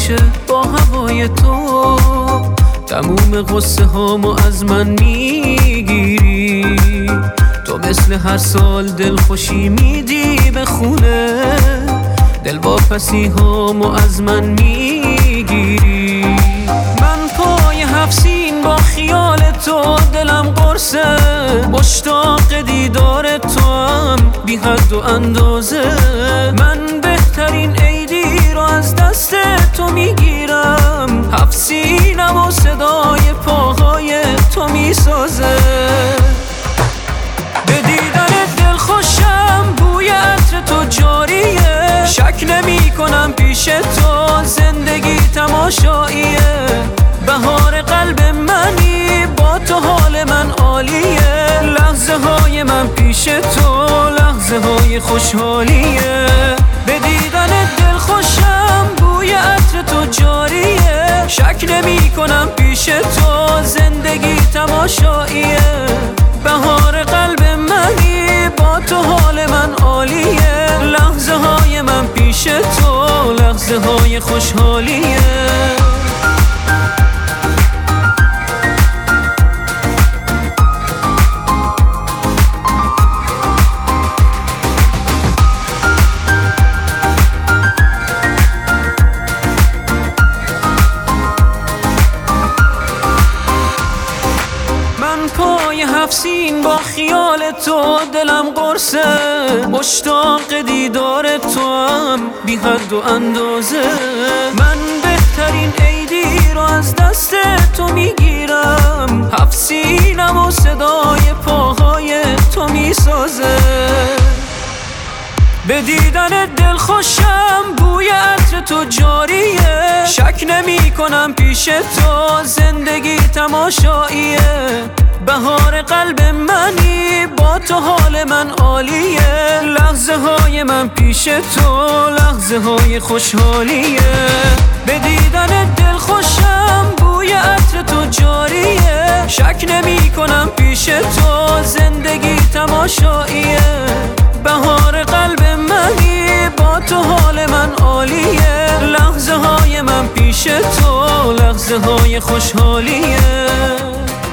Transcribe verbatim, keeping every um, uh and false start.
میشه با هوای تو، تموم قصه هامو از من میگیری. تو مثل هر سال دل خوشی میدی به خونه، دل واپسی هامو از من میگیری. من پای هفسین با خیال تو دلم قرصه، مشتاق دیدار تو هم بی حد و اندازه. من بهترین عیدی رو از دست تو میگیرم، هفسینم و صدای پاهای تو میسازه. به دیدن دل خوشم بوی عطر تو جاریه، شک نمی کنم پیش تو زندگی تماشاییه. بهار قلب منی با تو حال من عالیه، لحظه های من پیش تو لحظه های خوشحالیه. به دیدن دل خوشم بوی عطر تو جاریه، شک نمی کنم پیش تو زندگی تماشاییه. بهار قلب منی با تو حال من عالیه، لحظه های من پیش تو لحظه های خوشحالیه. پای هفسین با خیال تو دلم قرصه، مشتاق دیدار تو هم بی حد و اندازه. من بهترین عیدی رو از دست تو میگیرم، هفسینم و صدای پاهای تو میسازه. به دیدن دل خوشم بوی عطر تو جاریه، شک نمی کنم پیش تو زندگی تماشاییه. بهار قلب منی با تو حال من عالیه، لحظه های من پیش تو لحظه های خوشحالیه. به دیدن دل خوشم بوی عطر تو جاریه، شک نمی کنم پیش تو زندگی تماشاییه. بهار قلب منی با تو حال من عالیه، لحظه های من پیش تو لحظه های خوشحالیه.